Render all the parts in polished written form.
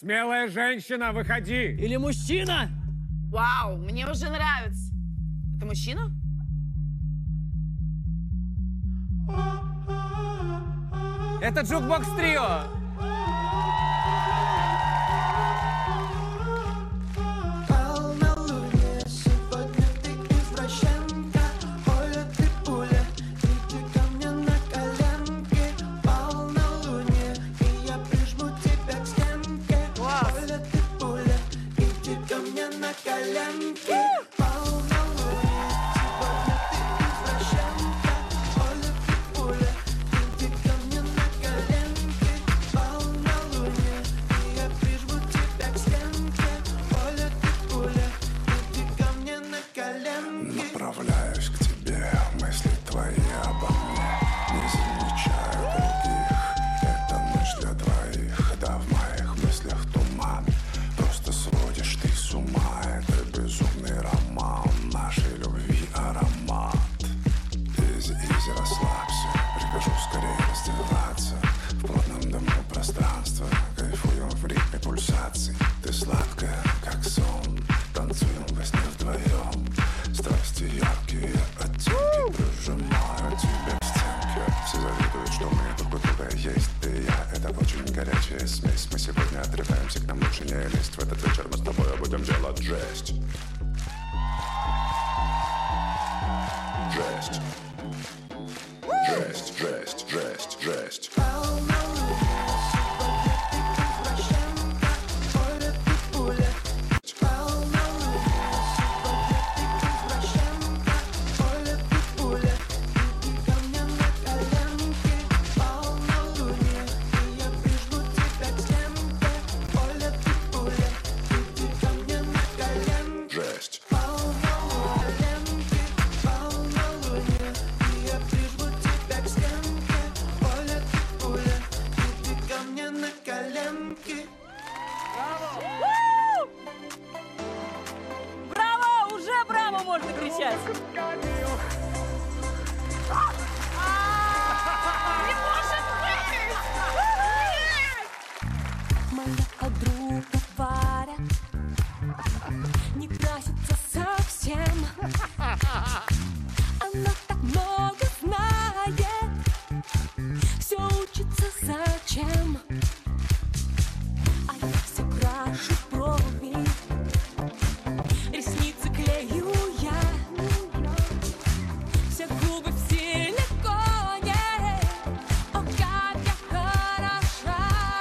Смелая женщина, выходи! Или мужчина? Вау, мне уже нравится. Это мужчина? Это Джукбокс Трио! Направляюсь к тебе, мысли твои обо мне. Не замечаю других, это ночь для двоих. Да, в моих мыслях туман, просто сводишь ты с ума. Это безумный роман нашей любви, аромат. Изи, расслабься, прикажу скорее раздеваться. В плотном дыму пространства кайфуем в ритме пульсаций. Ты сладкая, как сон, танцуем во сне вдвоем. Страсти яркие оттенки, прижимаю тебя к стенке. Все завидуют, что мы друг у друга есть. Ты и я, это очень горячая смесь. Мы сегодня отрываемся, к нам лучше не лезть. В этот вечер мы с тобой будем делать жесть. Жесть. Жесть, жесть, жесть, жесть. Браво! Уже браво можно кричать! Не может быть! Моя подруга Варя не красится совсем. Она так много знает, все учится зачем. А я все крашу брови, ресницы клею я, все губы в силиконе. О, как я хороша!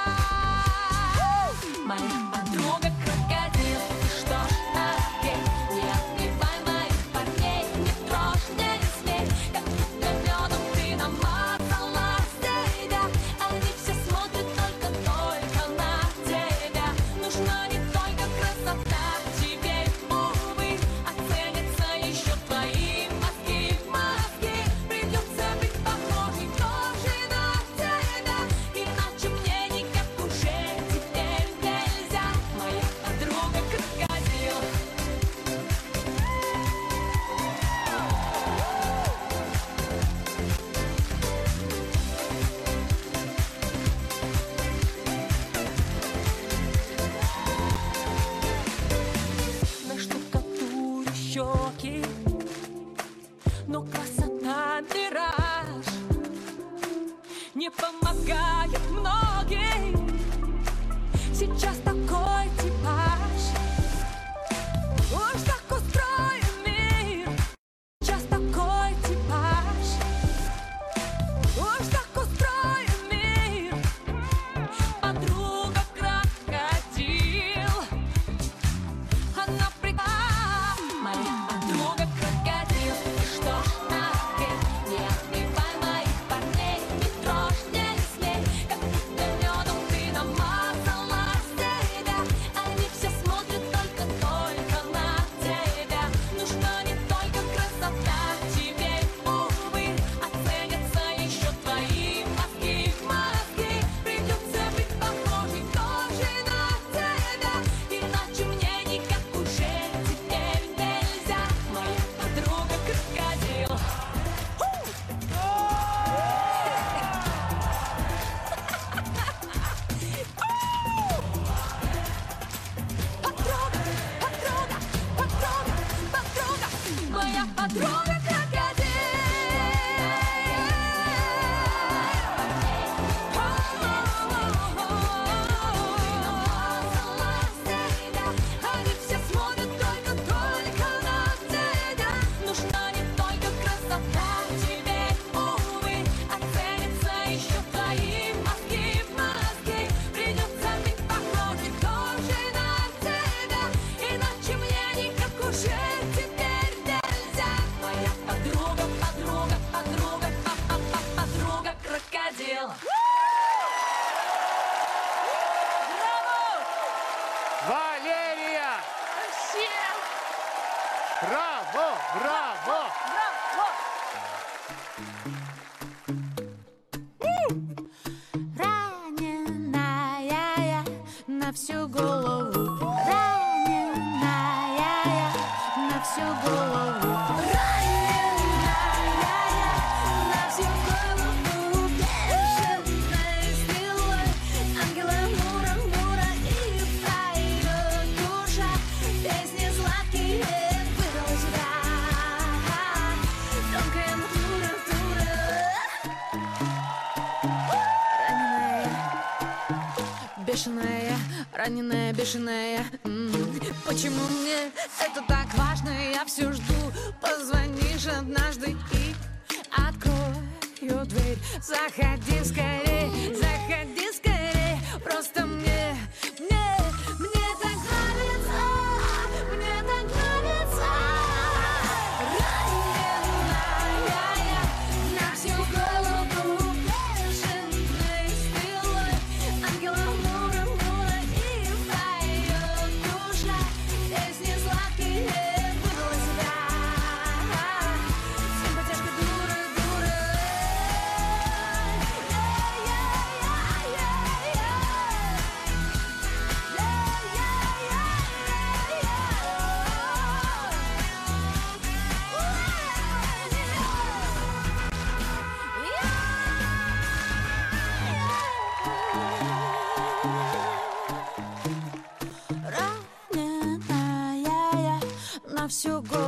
Моя подруга крокодил, что ж окей, не отбивай моих парней, не трожь, не смей, как будто медом ты намазала себя. Они все смотрят только на тебя. Нужна не только красота, тебе, увы, оценятся еще твои мозги. Придется быть похожей тоже на тебя, иначе мне никак уже теперь нельзя. Моя подруга крокодил. На штукатуре щеки, но красота мираж не помогает многим. Сейчас такой типаж, уж так устроен мир. Сейчас такой типаж, уж так устроен мир. Подруга крокодил, она прекрасна. Моя подруга крокодил, что ж окей, не отбивай моих парней, не трожь, не смей, как будто медом ты намазала себя. Они все смотрят только на тебя. Нужна не только красота, тебе, увы, оценятся еще твои мозги. Придется быть похожей тоже на тебя, иначе мне никак уже теперь нельзя. моя подруга крокодил. Они все смотрят только на тебя. Нужна не только красота, теперь, увы, оценятся еще твои мозги. Придется быть похожей тоже на тебя, иначе мне никак уже теперь нельзя. Моя подруга, подруга, подруга, подруга крокодил. Валерия! Браво! Браво! Раненая я на всю голову. Раненая я на всю голову. Раненая я на всю голову. Бешеной стрелой ангела Мура и поет душа. Песни сладкие вырвала сюда. Тонкая натура. Бешеная, раненая, бешеная. Почему мне это так важно? Я все жду. Позвонишь однажды и открою дверь. Заходи скорее, просто мне так нравится, мне так нравится. Раненая я на всю голову, бешеной стрелой ангела Мура и поет душа. Песни сладкие вырвала сюда. Симпатяшка дура. Раненая я на всю голову.